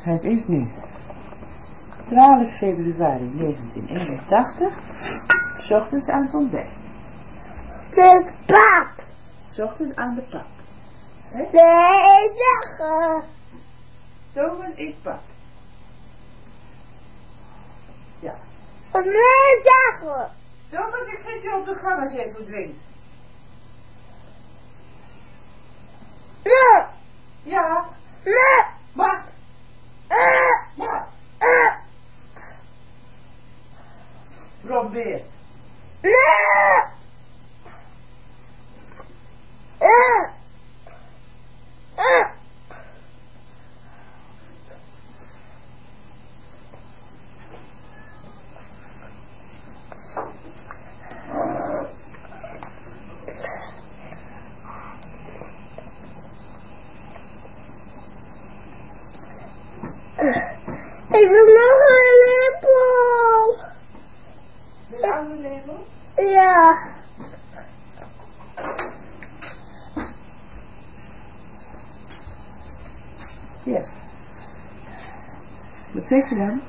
Het is nu 12 februari 1981, 's ochtends aan het ontbijt. De pap. 's Ochtends aan de pap. Nee, zeggen. Thomas eet pap. Ja. Nee, zeggen. Thomas, ik zet je op de gang als jij zo drinkt. Nee. Ja. Nee. Maar. Ja. Probeer. Nee. Ik wil nog een lepel. De oude lepel? Ja. Ja. Wat zeg je dan?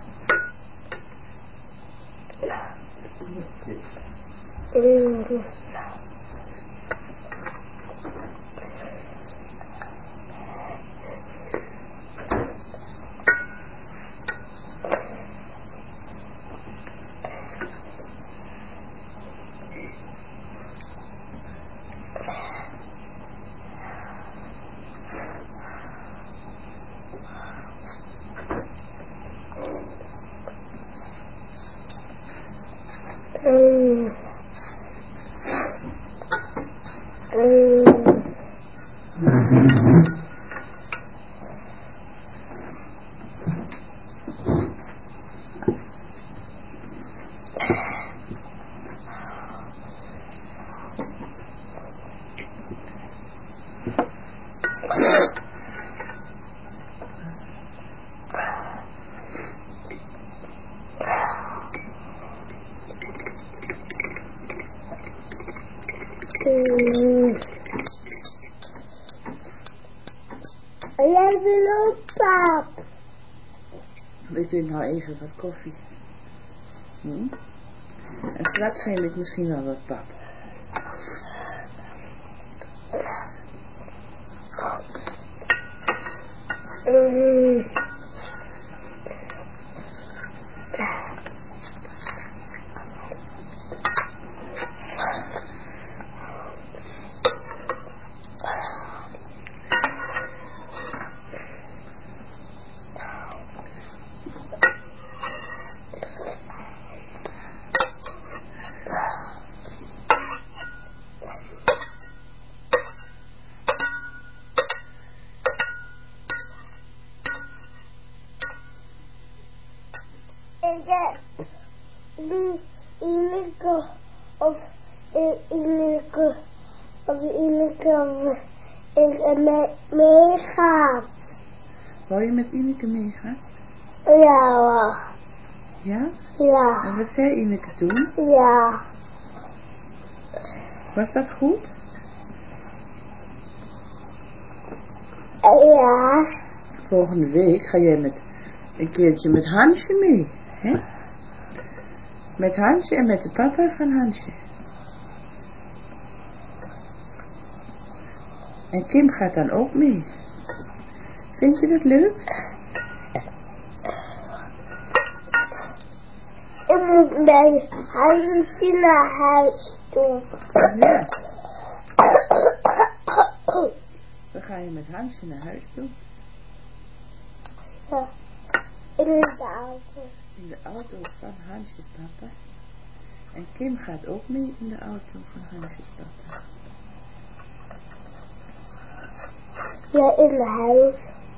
Jij wil ook pap. Ik drink nou even wat koffie. En straks neem ik misschien wel wat pap. Ik heb nu Ineke of Ineke meegaat. Wou je met Ineke meegaan? Ja. Ja? Ja. En wat zei Ineke toen? Ja. Was dat goed? Ja. Volgende week ga jij met een keertje met Hansje mee, hè? Met Hansje en met de papa van Hansje. En Kim gaat dan ook mee. Vind je dat leuk? Ik moet bij Hansje naar huis toe. Ja. Dan ga je met Hansje naar huis toe. Ja. In de auto. In de auto van Hansjes papa. En Kim gaat ook mee in de auto van Hansjes papa. Ja, in de huis.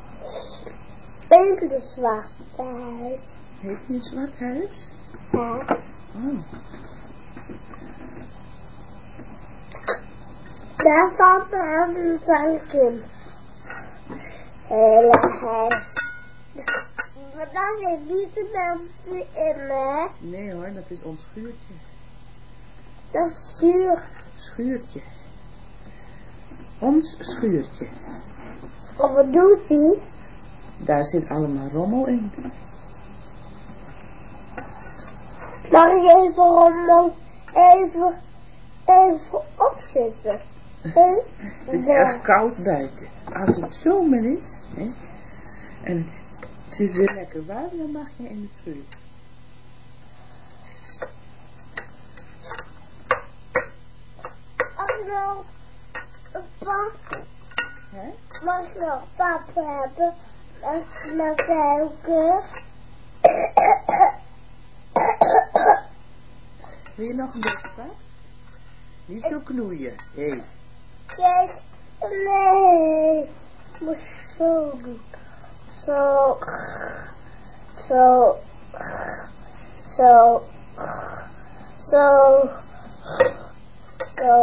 In de zwarte huis. Heeft hij een zwart huis? Ja. Oh. Daar valt me aan van Kim. Hele huis. Maar daar zijn niet de mensen in, hè? Nee hoor, dat is ons schuurtje. Dat is zuur. Schuurtje. Ons schuurtje. Wat doet hij? Daar zit allemaal rommel in. Mag ik even rommel even opzetten? Het is erg koud buiten. Als het zomer is, hè, en het is weer lekker warm, dan mag je in het vuur. Mag ik nog een pap? Hè? Mag ik nog pap hebben? Met suiker? Wil je nog een beetje pap? Niet zo knoeien. Hé. Kijk, nee. Moet zo doen. Zo. Zo. Zo. Zo. Zo.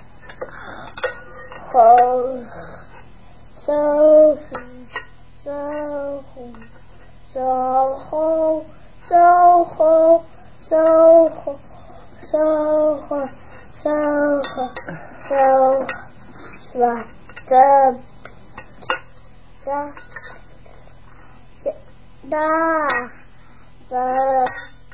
Goed. Zo goed. Zo goed. Zo goed. Zo goed. Zo goed. Zo goed. Zo goed. Zo. Zwarte. Daar. De.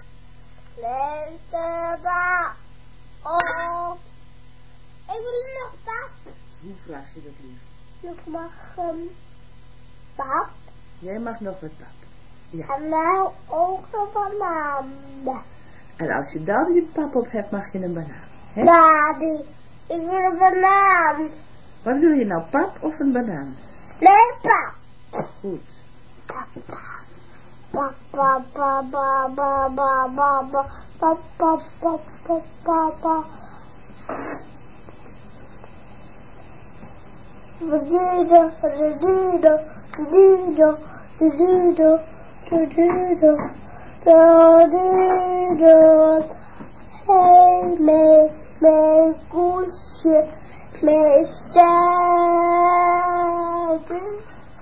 Lente. Daar. Oh. Ik wil nog pap. Hoe vraag je dat lief? Ik mag pap. Jij mag nog wat pap. Ja. En nou ook een banaan. En als je dan je pap op hebt, mag je een banaan. Hè? Daddy, ik wil een banaan. Wat wil je nou, pap of een banaan? Nee, pap. Goed. Papa. Papa, papa, papa, papa, papa, papa, papa. Dido, dido, dido, dido, dido, dido. Hey, mijn koesje, mijn zuiden.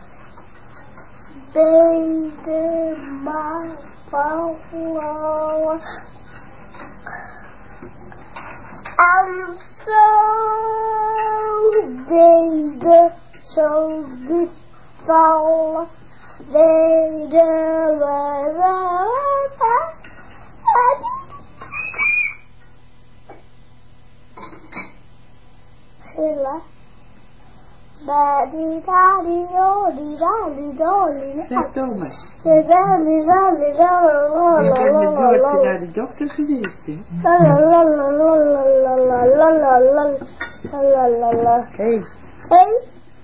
Baby, my flower. I'm so baby, so beautiful. Baby, Hilla. Daddy, daddy, dolly, daddy, dolly. Zeg Thomas, Daddy, daddy, dolly. je bent met Doortje naar de dokter geweest, hè? Hé, Hey.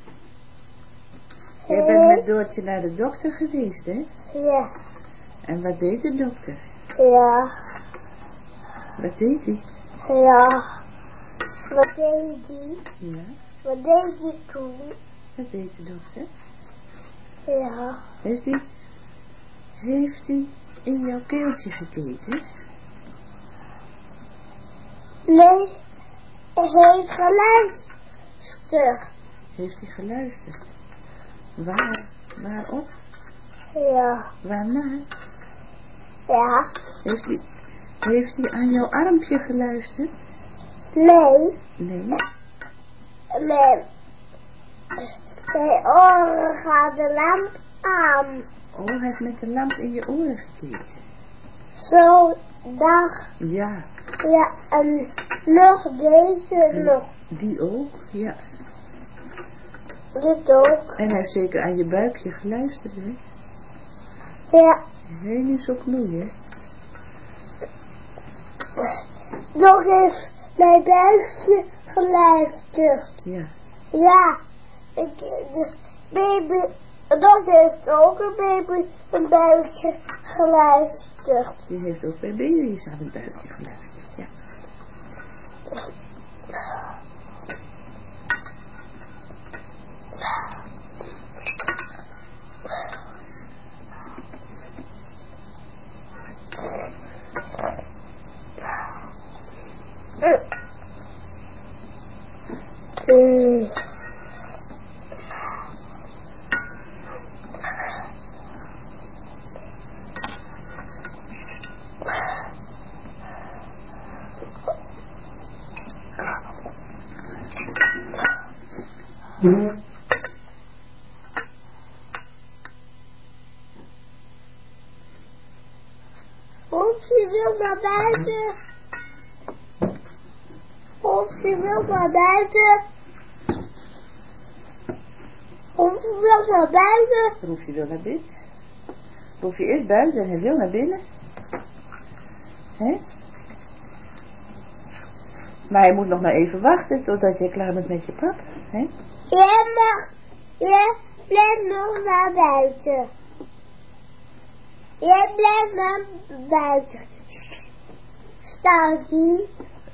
je bent met Doortje naar de dokter geweest, hè? Ja. En wat deed de dokter? Ja. Wat deed hij? Ja. Wat deed die? Ja, Wat deed die toen? wat deed de dokter? Ja. Heeft hij in jouw keeltje gekeken? Nee. Hij heeft geluisterd. Heeft hij geluisterd? Waarop? Ja. Waarnaar? Ja. Heeft hij aan jouw armpje geluisterd? Nee. Nee. Mijn oren gaat de lamp aan. Oh, hij heeft met de lamp in je oren gekeken. Zo, dag. Ja. Ja, en nog deze nog. Die ook, ja. Dit ook. En hij heeft zeker aan je buikje geluisterd, hè? Ja. Nee, niet zo knoeien. Nog eens mijn buikje geluisterd. Ja. Ja. De baby, dat heeft ook een baby een buikje geluisterd. Die heeft ook bij baby's aan het buikje geluisterd, ja. naar buiten. Roefje wil naar buiten. Roefje wil naar buiten. Roefje wil naar binnen. Roefje is buiten en hij wil naar binnen. Hè? Maar hij moet nog maar even wachten totdat je klaar bent met je pap. Hè? Je blijft nog naar buiten. Je blijft naar buiten. Staat hier.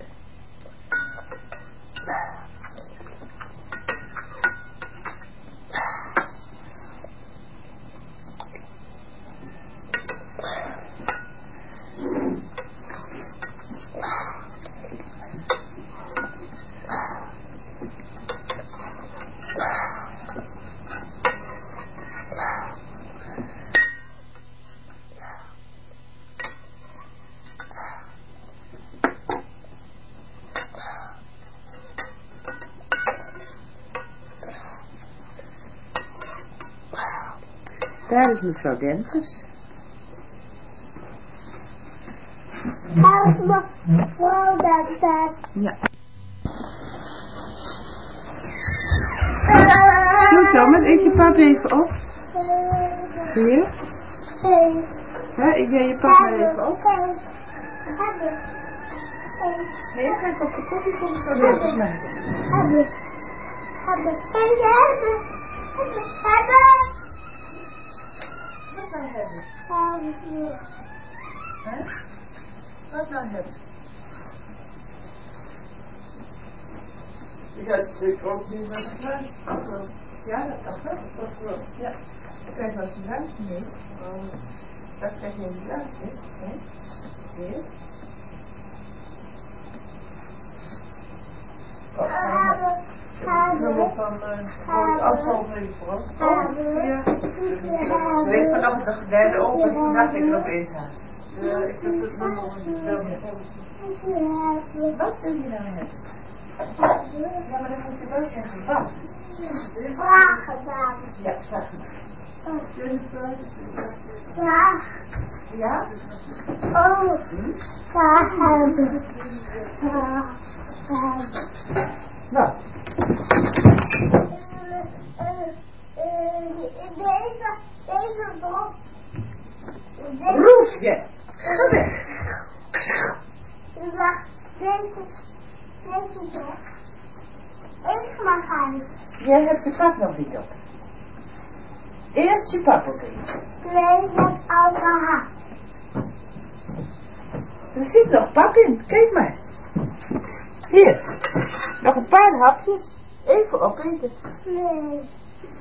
Daar is mevrouw Denters. Daar is mevrouw Denters. Ja. Zo Thomas, eet je pap even op. Hier. Hè, eet jij je pap maar even op. Nee, ga ik op de koffie voor mevrouw Denters maken. Hebben. Wat nou hebben? Hè? Wat nou hebben? Je gaat zeker ook niet met een kluis. Ja, dat kan wel. Dat wel. Ja. Dan krijg je wel eens een duimpje mee. Dan krijg je een duimpje. Hè? Hier. Nummer van groot afval mee voor. Ja. Ik weet vanaf de derde open, toen dacht ik er opeens aan. Ik heb het nummer wel niet. Wat wil je nou hebben? Ja, maar dan moet je wel zeggen wat. Vraag gedaan. Ja, vraag gedaan. Vraag. Ja? Oh. Vraag hebben. Nou. Deze drop. Roefje. Ga weg. Deze drop. Ik mag uit. Jij hebt je pap nog niet op. Eerst je pap op eten. Nee, ik heb al gehad. Er zit nog pap in. Kijk maar. Hier. Nog een paar hapjes. Even opeten. Nee.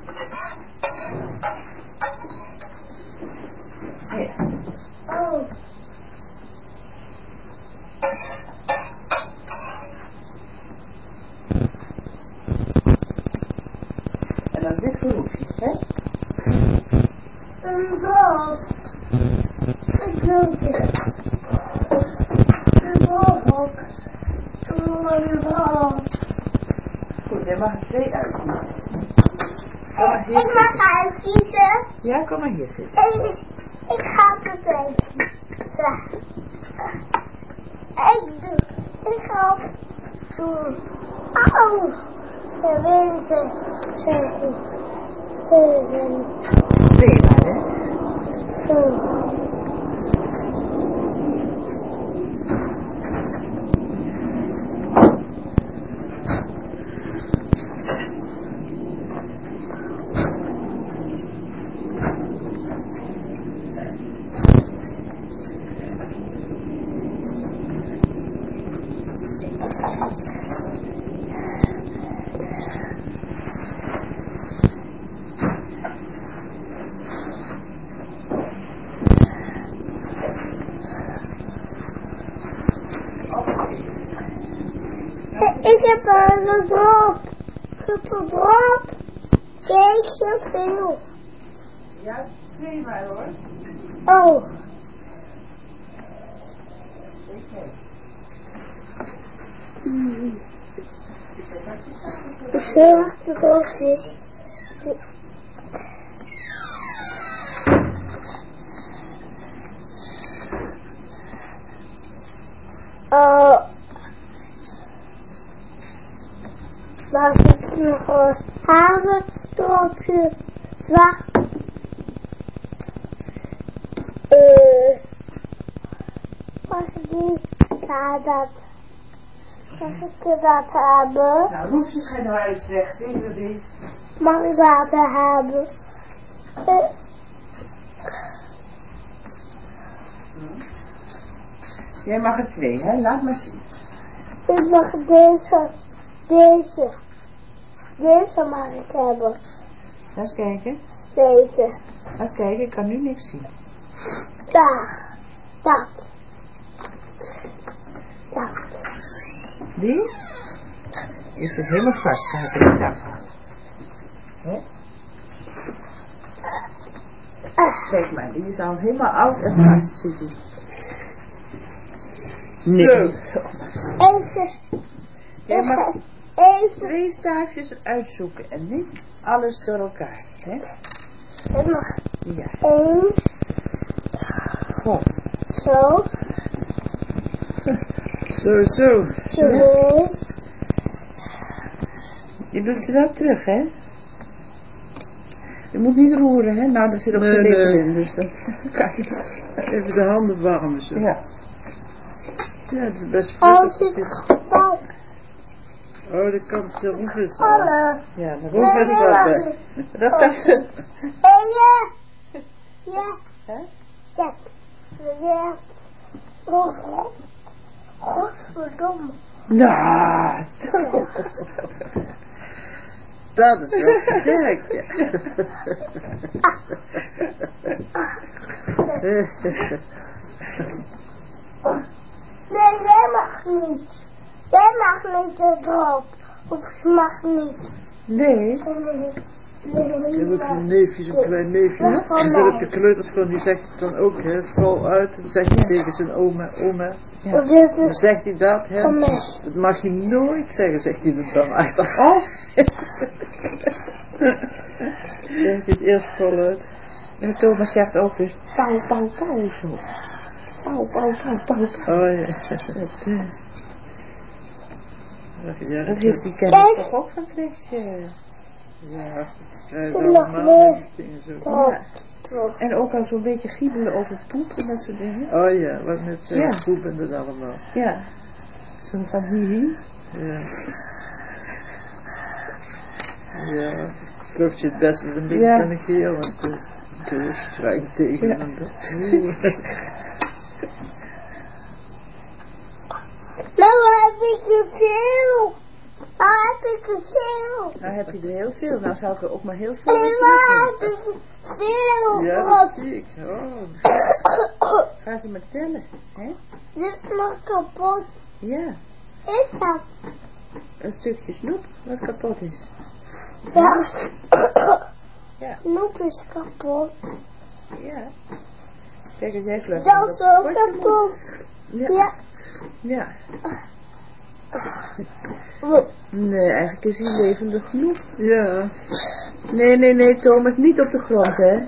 Hier. Oh. En dan is dit voor Roefje, hè? Een drop. Ik wil dit. Een drop. Een drop. Goed, jij mag er 2 uitkiezen. Kom maar hier Ik mag zitten. uitkiezen. Ja, kom maar hier zitten. Ik ga het uitkiezen. Ik ga op doen. Auw. Ze weten. Ze 2 maar, hè? Zo. Ik heb een drop. Ik heb een drop. Keesje veel. Ja, 2 maar hoor. Oh. Oké. Ik wil achtergrondjes. was het nog een havendropje zwart. Als ik niet ga dat. Als ik dat hebben. Nou, roep je geen huis zeg, zie je dit? Mag ik dat hebben? Jij mag er 2, hè? Laat maar zien. Ik mag deze. Deze mag ik hebben. Laat eens kijken. Deze. Laat eens kijken, ik kan nu niks zien. Daar. Dat. Die? Je zit helemaal vast, ga ik er niet afhalen. Hè? Kijk maar, die is al helemaal oud en vast, zit die. Nee. Even. Jij mag Even. 2 staafjes uitzoeken en niet alles door elkaar, hè? Ik mag Ja. 1. Goh. Zo. Zo. 2. Je doet ze wel terug, hè? Je moet niet roeren, hè? Nou, er zit ook geen Nee. lepel in, dus dat kan je. Even de handen warmen zo. Ja. Ja, het is best Als prettig. ik dat. Oh, dat kan het roef is al. Alle. Ja, dat Roef is wel weg. dat zegt ze. Ja. Ja. Hè? Ja. Ja. Godverdomme. Nou, Dat is wel sterk. Nee, jij mag niet. Jij mag niet erop. Of je mag niet. nee. Ik heb ook een neefje, zo'n klein neefje. Dat is van Die zit op mij. de kleuterschool, die zegt het dan ook, hè. Val uit, en dan zegt hij tegen zijn oma. Ja. Dit Dan is zegt hij dat, hè. van mij. Dat mag je nooit zeggen, zegt hij er dan achter. Oh, Zegt hij het eerst vol uit. en Thomas zegt ook dus pauw zo. Pauw. Oh ja. Ach, ja, Dat heeft die kennis toch ook van Chrisje. Ja, dat krijg Ik je nog allemaal meer. die dingen zo. Ja. Terug. En ook al zo'n beetje giebelen over poep en dat soort dingen. Oh ja, wat net zeggen, Ja. poep en dat allemaal. Ja. Zo van hihi. Ja. Ja, vlucht je het beste een beetje Ja. van een keer, want ik is streng tegen Ja. hem. Nou heb ik te veel. Nou heb ik te veel. Nou heb je er heel veel. Nou zou ik er ook maar heel veel En mee nou doen. heb ik te veel. Ja, dat zie ik. Oh, Ga ze maar tellen. Hè? Dit is nog kapot. Ja. Is dat? Een stukje snoep wat kapot is. Ja. Ja. Snoep is kapot. Ja. Kijk eens, jij vlucht. Dat is ook kapot. Ja. Ja. Ja. Nee, eigenlijk is hij levendig genoeg. ja. Nee, Thomas, niet op de grond, hè?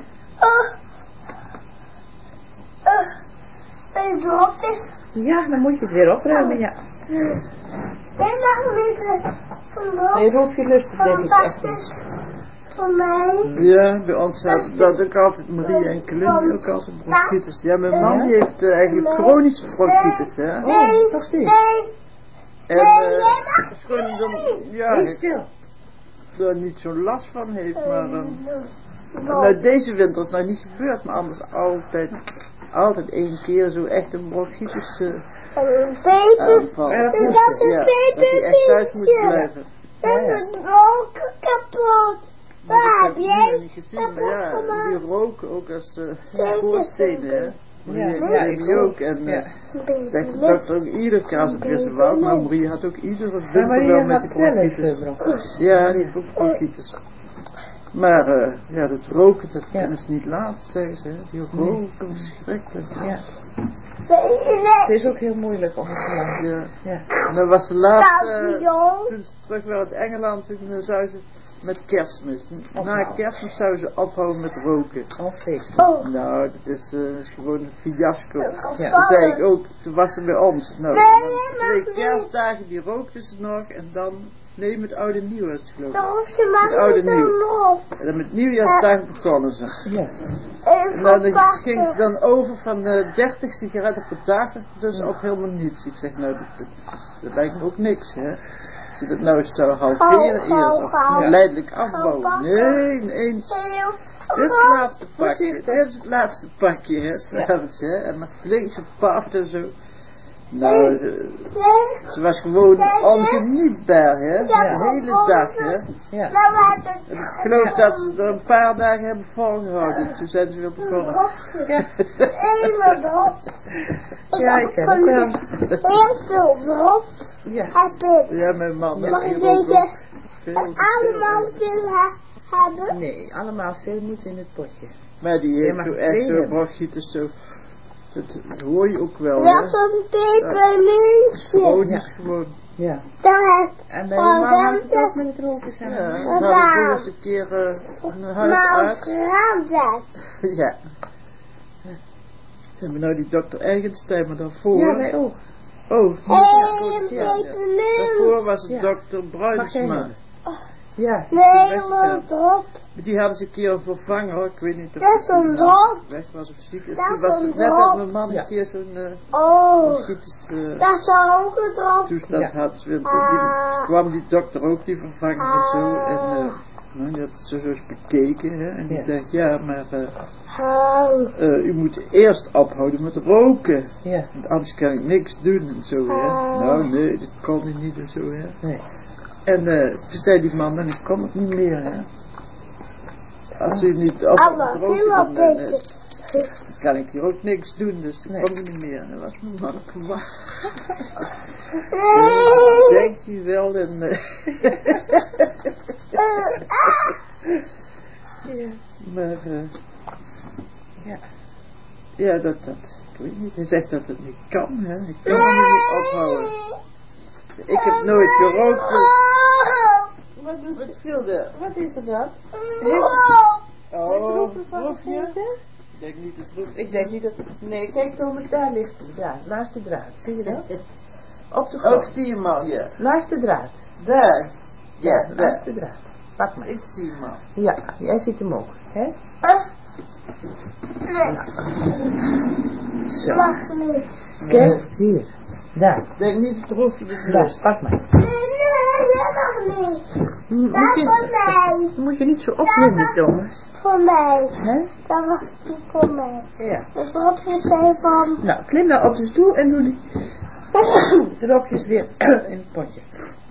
En drop is. Ja, dan moet je het weer opruimen, ja. En mag niet van Nee, Roelfje lust het denk ik echt dat niet. is voor mij. Ja, bij ons had dat ook altijd Marie en Colin, ook altijd bronchitis. Ja, mijn man die heeft eigenlijk chronische bronchitis, hè. Oh, nog steeds. Nee. En jij mag schoon dan, ja, Wees stil. er niet zo'n last van heeft, maar nou, deze winter is nou niet gebeurd, maar anders altijd 1 keer zo echt een bronchitis Een peper. aanval. Ja, Dat is een Ja, dat hij echt thuis moet pepervinkje. blijven. Dat is een roken kapot. Waar heb Dat jij heb ik niet gezien, maar kapot ja, gemaakt? die roken ook als Kijk voorstenen, hè. eens. Marie Ja, heb ik je ook. ook. En Ja. zegt de dokter ook iedere keer als het weer zo was, maar Marie had ook iedere Maar winter Maria wel met had die zelf bronchitis. bronchitis. Ja, die heeft ook bronchitis. Maar ja, dat roken, dat Ja. kunnen ze niet laten, zeggen ze. Hè. Die roken, verschrikkelijk. Ja. Nee. Het is ook heel moeilijk om het te laten. Ja. Ja. En dan was ze laatst, Stadion. toen ze terug waren uit Engeland, toen zou ze met kerstmis. Na Ophouden. kerstmis zou ze ophouden met roken. Al feest. Oh. Nou, dat is gewoon een fiasco. Ja. Dat zei ik ook, toen was ze bij ons. Nou, Nee, dan mag 2 niet. kerstdagen, die rookte ze nog en dan Nee, met oud en nieuw was het geloof ik. Dan ze Met oud en maken nieuw. hem op. En dan met nieuwjaarsdag begonnen ze. Ja. En dan Even ging ze pakken. dan over van 30 sigaretten per dag, dus op helemaal niets. Ik zeg, nou, dat lijkt me ook niks, hè. Als je dat nou eens zou halveren eerst, of geleidelijk afbouwen. Nee, ineens. Dit is het laatste pakje, dit is het laatste pakje, hè, s'avonds, hè. En nog flink gepaft en zo. Nou, ze was gewoon ongenietbaar, hè. De hele dag, hè. Ja. En ik geloof dat ze er een paar dagen hebben volgehouden. Toen zijn ze weer begonnen. Ja. Helemaal op. Ja, ik ken het wel. Heel veel erop. Ja. Heb ik. Ja, mijn man Mag heeft ik hier ook deze veel. allemaal willen hebben? Nee, allemaal veel moet in het potje. Maar die Je heeft mag zo twee echt zo'n hebben. brochitis zo. Dat hoor je ook wel, Dat hè. is een pepermuntje. Chronisch gewoon. Ja. Dan heb En bij uw man houdt het ook met het roken Ja, zijn. we hadden voor eens een keer een huisarts. Ramses. Ja. We hebben nou die dokter Eigenstein, maar daarvoor... Ja, wij ook. Oh, Een ja. pepermunt. Daarvoor was het Ja. dokter Mag jij Bruinsma. hebben? Ja. Helemaal erop. Die hadden ze een keer vervangen, hoor. Ik weet niet of Dat is een drop. weg was of ziek is. Dat Toen is was een het net drop. dat mijn man Ja. een keer zo'n Oh, bronchitis dat is ook een drop. toestand Ja. had. Die kwam die dokter ook, die vervangen en zo. En nou, die had het zo eens bekeken, hè. En die Ja. zegt, ja, maar Oh. u moet eerst ophouden met roken. Ja. Want anders kan ik niks doen en zo, hè. Nou, nee, dat kon ik niet en zo, hè. Nee. En toen zei die man, dan ik kom het niet meer, hè. Als u niet Allemaal ophoudt roken, helemaal dan beter. kan ik hier ook niks doen, dus dan Nee. kom ik niet meer. En dan was mijn man ook gewacht. Nee. Denkt u wel en... Ja. maar, Ja. ja, dat, ik weet niet. Hij zegt dat het niet kan, hè. Ik kan het niet ophouden. Ik heb nooit gerookt. Wat doet Wat ze? viel er? Wat is er dan? Oh, Roepen van proef je? gegeten? Ik denk niet het roep. Ik denk niet dat... Nee, kijk Thomas, daar ligt hij. Daar, naast de draad. Zie je dat? Op de Ook grond. zie je hem al, ja. Naast de draad. Daar. Ja, Naast daar. de draad. Pak maar. Ik zie hem al. Ja, jij ziet hem ook. Hè? Nee, Zo. mag niet. Kijk, hier. Daar. Ik denk niet het roefje de Daar, pak maar. Nee, dat mag niet. Moet Dat je, voor mij. moet je niet zo opwinden, Thomas. Voor mij. Hè? Dat was niet voor mij. Ja. De dropjes zijn van... Nou, klim nou op de stoel en doe die dropjes weer in het potje.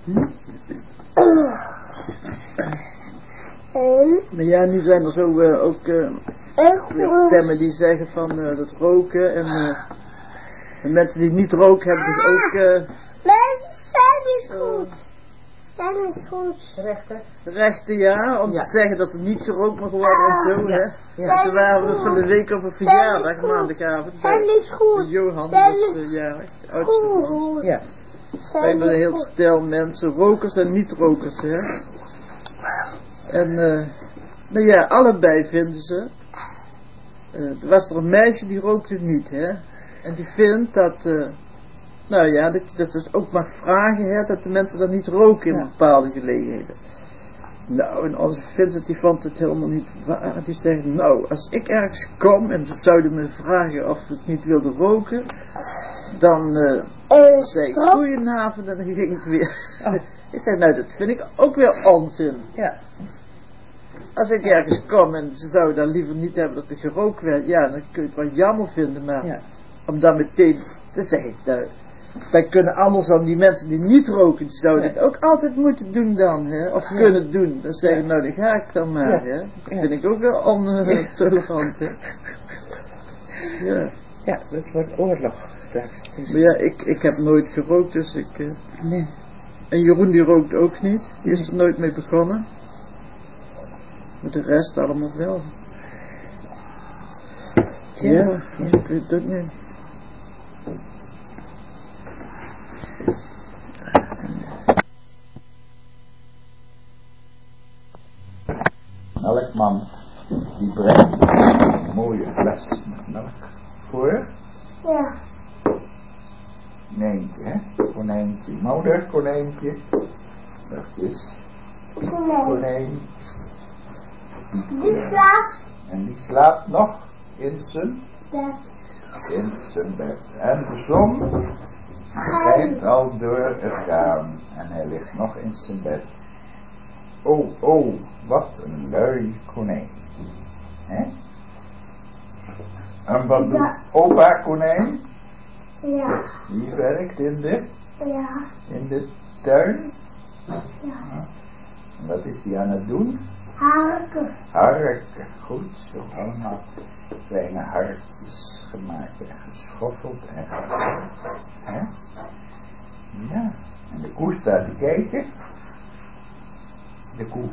En Maar ja, nu zijn er zo ook weer stemmen die zeggen van dat roken en mensen die niet roken hebben dus ook Zijn is goed. Zijn is goed. Rechter. rechten, ja, om Ja. te zeggen dat er niet gerookt mag worden en zo, hè. Ja. Toen waren we van de week op een verjaardag goed. maandagavond. Zijn is goed. Johan Zijn was is jarig, de oudste van ons. goed. Ja. Zijn er een heel stel mensen, rokers en niet-rokers, hè. En, nou ja, allebei vinden ze. Er was er een meisje die rookte niet, hè. En die vindt dat, nou ja, dat je dat dus ook mag vragen, hè, dat de mensen dan niet roken in Ja. bepaalde gelegenheden. Nou, en onze Vincent die vond het helemaal niet waar. Die zegt, nou, als ik ergens kom en ze zouden me vragen of ik niet wilde roken, dan zei ik, goedenavond, en dan ging ik weer. Oh. Ik zei, nou, dat vind ik ook weer onzin. Ja. Als ik ergens kom en ze zouden dan liever niet hebben dat er gerookt werd, ja, dan kun je het wel jammer vinden, maar Ja. om dan meteen, dan zeg ik, nou, wij kunnen andersom die mensen die niet roken, die zouden Nee. het ook altijd moeten doen dan, hè, of Ja. kunnen doen. Dan zeggen, Ja. nou, dan ga ik dan maar, Ja. hè. Dat Ja. vind ik ook wel ontolerant, hè. Ja, Ja, dat wordt oorlog straks. Dus- maar ja, ik heb nooit gerookt, dus ik, Nee. en Jeroen die rookt ook niet, die is er nooit mee begonnen. Maar de rest allemaal wel. Ja, dus ik weet het ook niet. Elk man die brengt een mooie fles met melk voor. Ja. Konijntje, hè? Konijntje, moeder, konijntje. Dat is Konijn. konijn. Die slaapt En die slaapt nog in zijn bed. bed. En de zon schijnt al door het raam. En hij ligt nog in zijn bed. Oh, wat een lui konijn. Hè? En wat doet opa konijn? Ja. Die werkt in de tuin. Ja. En wat is hij aan het doen? Harken. Goed, zo allemaal kleine hartjes gemaakt en geschoffeld en geschoffeld. Hè? Ja, en de koe staat te kijken. De koe.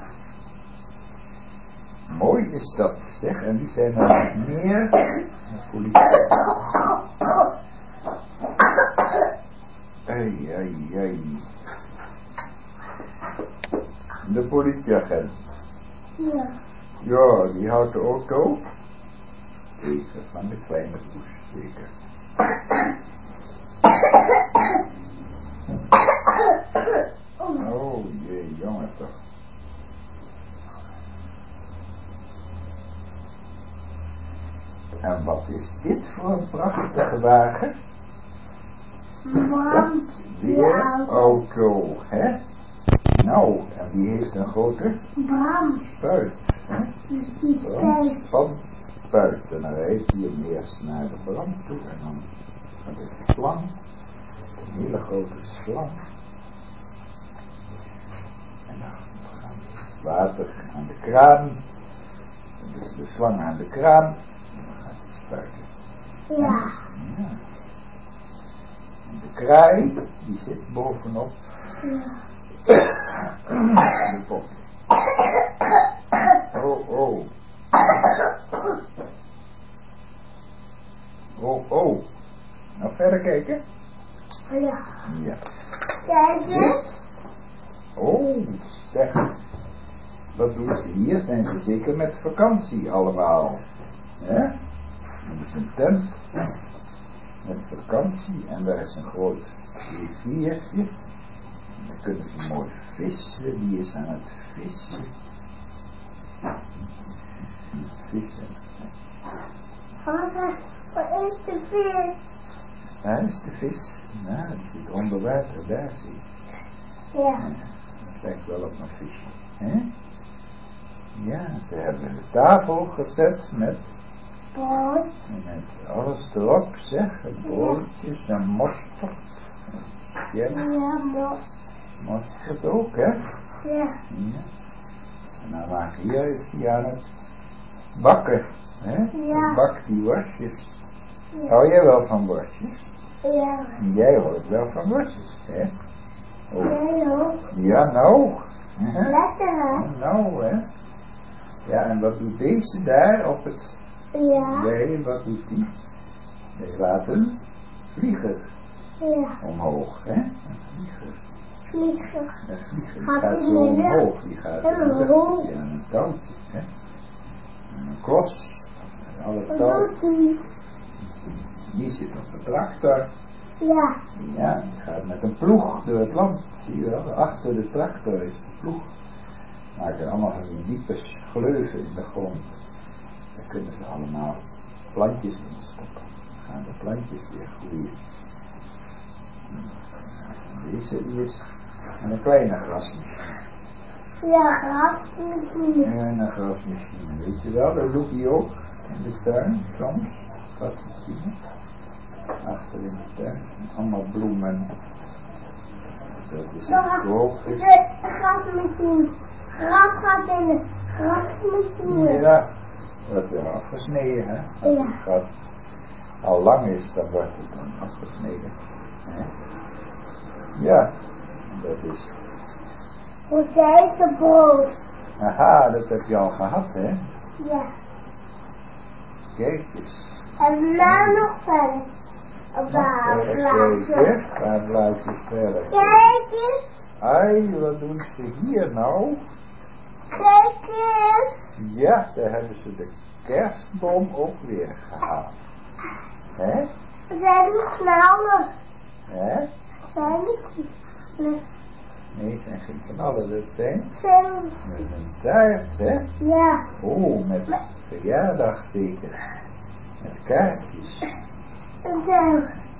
Mooi is dat, zeg, en die zijn er nog meer. De politie. Ai. De politieagent. Ja. Ja, die houdt de auto tegen van de kleine poes, zeker. Oh jee, jongen toch. En wat is dit voor een prachtige wagen? Brandweerauto, hè? Nou, en die heeft een grote spuit, hè? Van spuit. En dan rijdt hij hem eerst naar de brand toe en dan gaat de slang, een hele grote slang. En dan gaat het water aan de kraan, dus de slang aan de kraan, en dan gaat hij spuiten. Ja. En de kraai, die zit bovenop de pot. Oh. Nou verder kijken. Ja. Kijk eens. Oh, zeg. Wat doen ze hier? Zijn ze zeker met vakantie allemaal? Hè? Dat is een tent. Met vakantie. En daar is een groot riviertje. En dan kunnen ze mooi vissen. Die is aan het vissen. Wat is de vis? Daar is de vis. Nou, die zit onder water. Daar zie je. Ja. Dat lijkt wel op een visje. Hè? Ja, ze hebben de tafel gezet met brood. Met alles erop, zeg. Broodjes en mosterd. Ja, mosterd ook, hè? Ja. En dan hier is hij aan het bakken, hè? Ja. Bak die worstjes. Ja. Hou jij wel van worstjes? Ja. Jij houdt wel van worstjes, hè? Oh. Jij ook? Ja, nou. Lekker, hè? Nou, hè? Ja, en wat doet deze daar op het... Ja. Nee, wat doet die? Die laat een vlieger omhoog, hè? Een vlieger. Een vlieger. Die gaat zo omhoog. Die gaat omhoog. Ja, een touwtje, hè? En een klos. En alle touwtjes. Die zit op de tractor. Ja. Ja, die gaat met een ploeg door het land. Zie je wel? Achter de tractor is de ploeg. Maken allemaal van die diepe gleuven in de grond. Daar kunnen ze allemaal plantjes in stoppen. Dan gaan de plantjes weer groeien. En deze is een kleine grasmachine. Ja, grasmachine. En een grasmachine, weet je wel. Dat doet hij ook in de tuin soms. Grasmachine. Achter in de tuin zijn allemaal bloemen. Dat is een grote. De grasmachine. Gras gaat in de grasmachine. Ja, wordt er afgesneden, hè. Als het gras al lang is, dan wordt het dan afgesneden. Hè? Ja, dat is... Rozijzenbrood. Aha, dat heb je al gehad, hè. Ja. Kijk eens. En daar nog verder. Een paar blaadjes. Een paar blaadjes verder. Kijk eens. Ai, wat doen ze hier nou? Kijk eens. Ja, daar hebben ze de kerstboom ook weer gehaald. Hè? We zijn nog knallen. Hè? Zijn we knallen. Nee, het zijn geen knallen, dat zijn Zijn, met een taart, hè? ja. Oh, met verjaardag zeker. Met kaartjes. En zijn,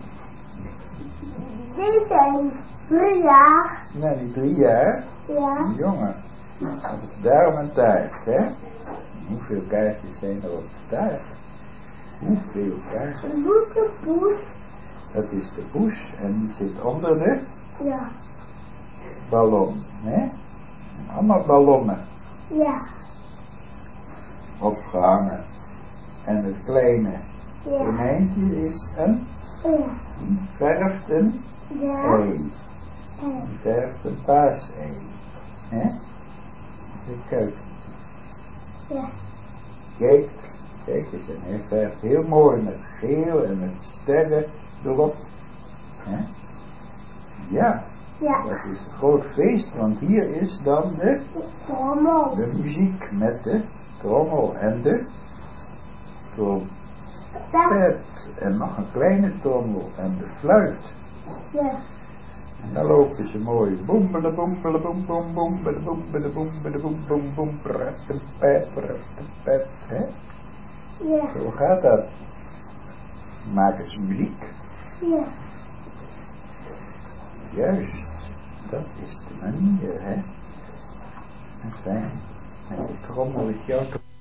die zijn 3 jaar. Nou, die 3 jaar, Ja. jongen. Daarom een taart, hè? Hoeveel kaartjes zijn er op de taart? Hoeveel kaartjes? Boete, poes. Dat is de poes en die zit onder de Ja. ballon, hè? Allemaal ballonnen Ja. opgehangen. En het kleine Ja. konijntje is een, Ja. die verft een Ja. ei. Die verft een paasei, hè? De keuken. Ja. Kijk eens, en hij verft heel mooi met geel en met sterren erop. Hè? Ja, Ja. dat is een groot feest, want hier is dan Trommel. de muziek met de trommel en de trompet en nog een kleine trommel en de fluit. Ja. En dan lopen ze mooi boembele boembele boem boem boembele boembele boembele boem boem boem prattempet, hè? Ja. Zo gaat dat. Maken ze muziek. Ja. Juist, dat is de manier, hè? En fijn. En de trommel is jouw trommel.